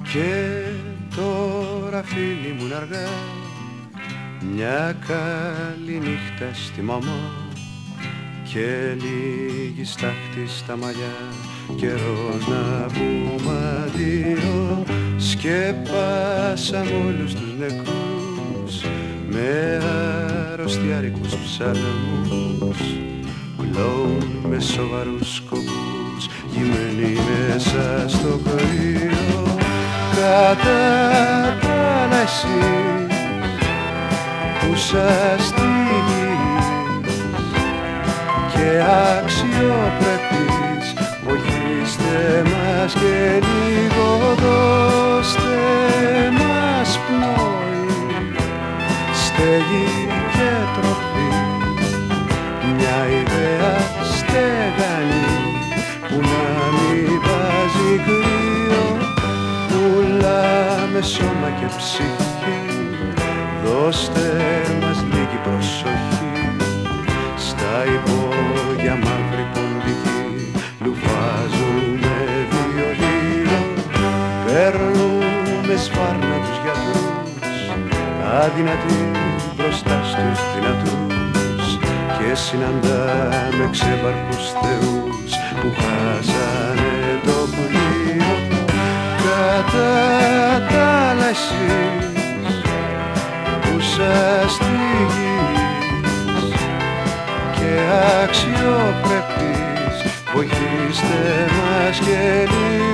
Και τώρα φίλοι μου αργά, μια καλή νύχτα στη μαμά και λίγη στάχτη στα μαλλιά. Καιρός να πούμε αντίο, σκεπάσαμε όλους τους νεκρούς με αρρωστιάρικους ψαλμούς, κλόουν με σοβαρούς σκοπούς, γυμμένοι μέσα στο κρύο. Κατά τα άλλα εσείς που σας τύχεις και αξιοπρεπείς, βοηθήστε μας και λίγο δώστε μας πνοή, στέγη και τροφή, μια ιδέα στεγανή που να μην βάζει κρύο, πουλάμε σώμα και ψυχή, δώστε μας λίγη προσοχή, στα υπόγεια μαύρη ποντική λουφάζουμε βιολίνο, παίρνουμε σφάρνα τους γιατρούς, αδυνατοί μπροστά στους δυνατούς, και συναντάμε ξεβαρκούς θεούς που χάσανε το πλοίο. Κατά τα άλλα εσείς που σας τύχεις και αξιοπρεπείς, βοηθήστε μας και λίγο